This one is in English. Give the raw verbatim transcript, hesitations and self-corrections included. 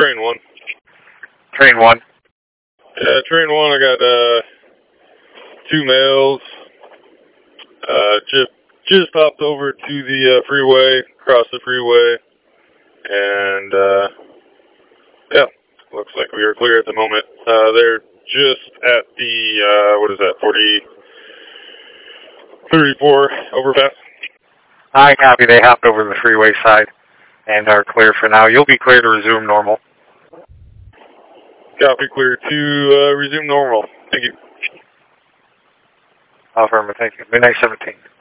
train one. Train one. Yeah, train one, I got uh, two males. Uh, just, just popped over to the uh, freeway, across the freeway, and uh, yeah, looks like we are clear at the moment. Uh, they're just at the, uh, what is that, forty, thirty-four overpass. I copy. They hopped over the freeway side and are clear for now. You'll be clear to resume normal. Copy, clear to uh, resume normal. Thank you. Affirmative. Thank you. Midnight seventeen.